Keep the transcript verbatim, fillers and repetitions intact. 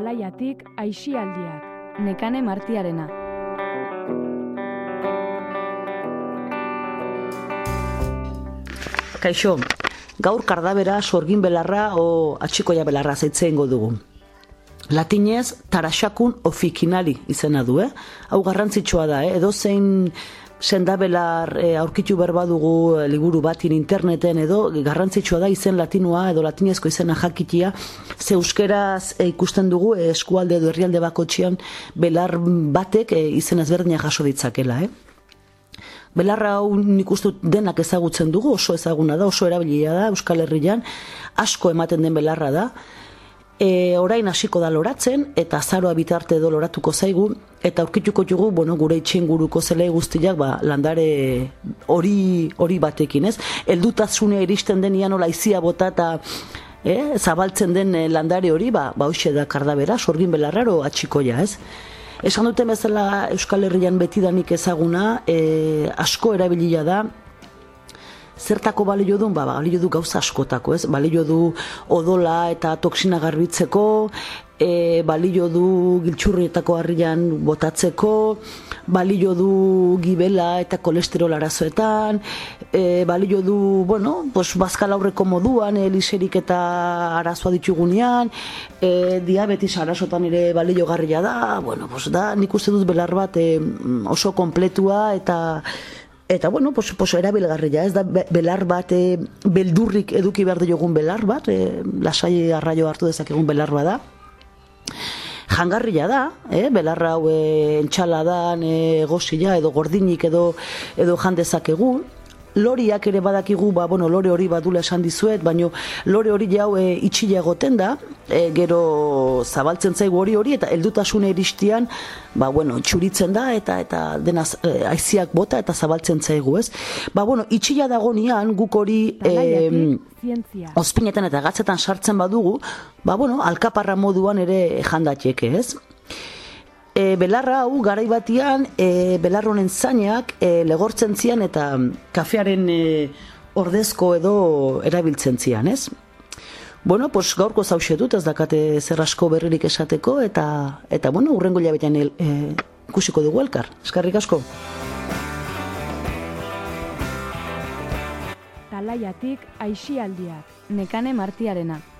Talaiatik aisialdiak. Nekane Martiarena. Kaixo, gaur kardabera, sorgin belarra o atxikoia belarra zaitzeengo dugu. Latinez, taraxakun ofikinali izena du, eh? Hau garrantzitsua da, eh? Edo zein sendabelar e, aurkitu berba dugu e, liburu batin interneten edo garrantzitsua da izen latinua edo latinezko izena jakitia, ze euskeraz e, ikusten dugu e, eskualde edo herrialde bakotxean belar batek e, izen ezberdina jaso ditzakela, eh? Belarra hau nik uste dut denak ezagutzen dugu, oso ezaguna da, oso erabilia da Euskal Herrian, asko ematen den belarra da. E, orain hasiko da loratzen, eta azaroa bitarte edo loratuko zaigu, eta aurkituko dugu, bueno, gure itxinguruko zelai guztiak, ba, landare hori hori batekin, ez? Heldutasunea iristen denian hola izia bota eta eh, zabaltzen den landare hori, ba, ba hoxe da kardabera, sorgin belarraro atxikoia, ez? Esan duten bezala Euskal Herrian betidanik ezaguna, e, asko erabilia da. Zertako balio du? Ba, balio du gauza askotako, ez? Balio du odola eta toksina garbitzeko, e, balio du giltxurrietako harrian botatzeko, balio du gibela eta kolesterol arazoetan, e, balio du, bueno, pues, bazkal aurreko moduan, eliserik eta arazoa ditugunean, e, diabetis arazotan ere balio garria da, bueno, pues, da, nik uste dut belar bat e, oso kompletua eta Eta, bueno, pues, pues erabilgarria, ez da belar bat, e, beldurrik eduki behar diogun belar bat, e, lasai arraio hartu dezakegun belar bat da. Jangarria da, eh? Belarra hau e, entxaladan, e, gozila edo gordinik edo, edo jan dezakegun. Loriak ere badakigu, ba, bueno, lore hori badula esan dizuet, baina lore hori jau e, itxila egoten da, e, gero zabaltzen zaigu hori hori, eta heldutasune iristian, ba, bueno, txuritzen da, eta eta dena e, aiziak bota eta zabaltzen zaigu, ez? Ba, bueno, itxila dagonean guk hori e, ozpinetan eta gatzetan sartzen badugu, ba, bueno, alkaparra moduan ere jandatieke, ez? E, belarra hau garai batian e, belar honen zainak e, legortzen zian eta kafearen e, ordezko edo erabiltzen zian, ez? Bueno, pues gaurko zauxetut ez dakate zer asko berririk esateko eta, eta bueno, urrengo hilabetean e, ikusiko dugu elkar. Eskerrik asko. Talaiatik aisialdiak. Nekane Martiarena.